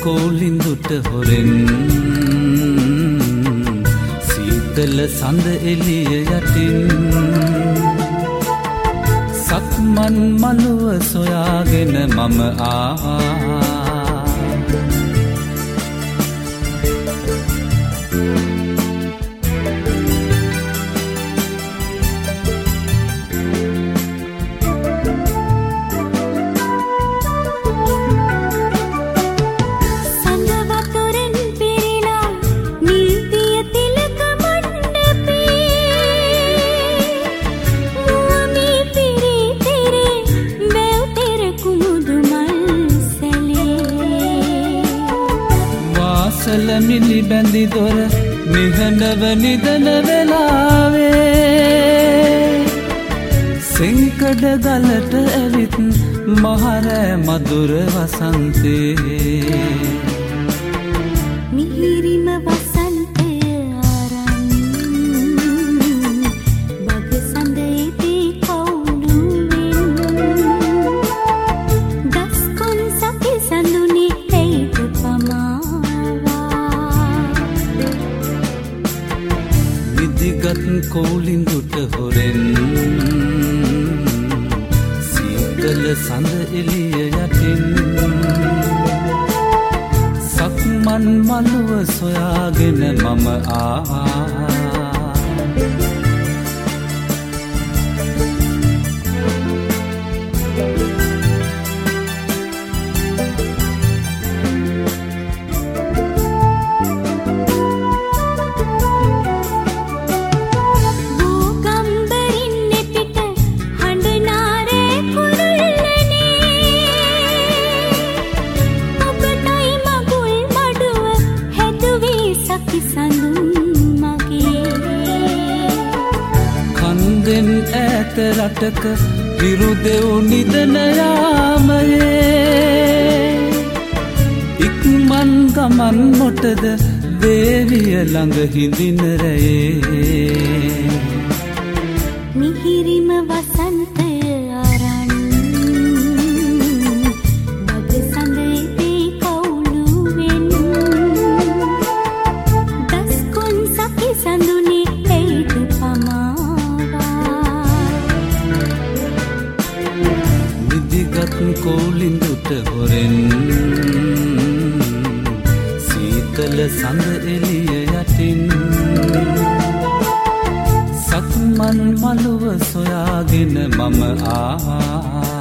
කෝලින්දුට හොරෙන් සීතල සඳ එළිය යටින් සක්මන් මළුව සොයාගෙන මම ආවා මිලි බැඳි දොර නිහඬව නිදන වෙලාවේ සෙංකඩ ගලට ඇවිත් මහරෑ මధుර වසන්තේ මිහිරිම වසන්තය ආරන් බග සඳේදී කවුළුවෙන් දස්කොන් සති සඳුනි හේත පමා විදිගත් කෝලින්දුට හොරෙන් සීතල සඳ එළිය යටින් සක්මන් මළුව සොයාගෙන මම ආවා ඈත රටක විරුදෙව් නිදන යාමයේ ඉක්මන් ගමන් මොටද දේවිය ළඟ හිඳින රැයේ මිහිරිම වසන්තය ආරන් බග සඳේදී කවුළුවෙන් දස්කොන් සති සඳුනි හේත පමා විදිගත් කෝලින්දුට හොරෙන් සීතල සඳ එළිය යටින් සක්මන් මළුව සොයාගෙන මම ආවා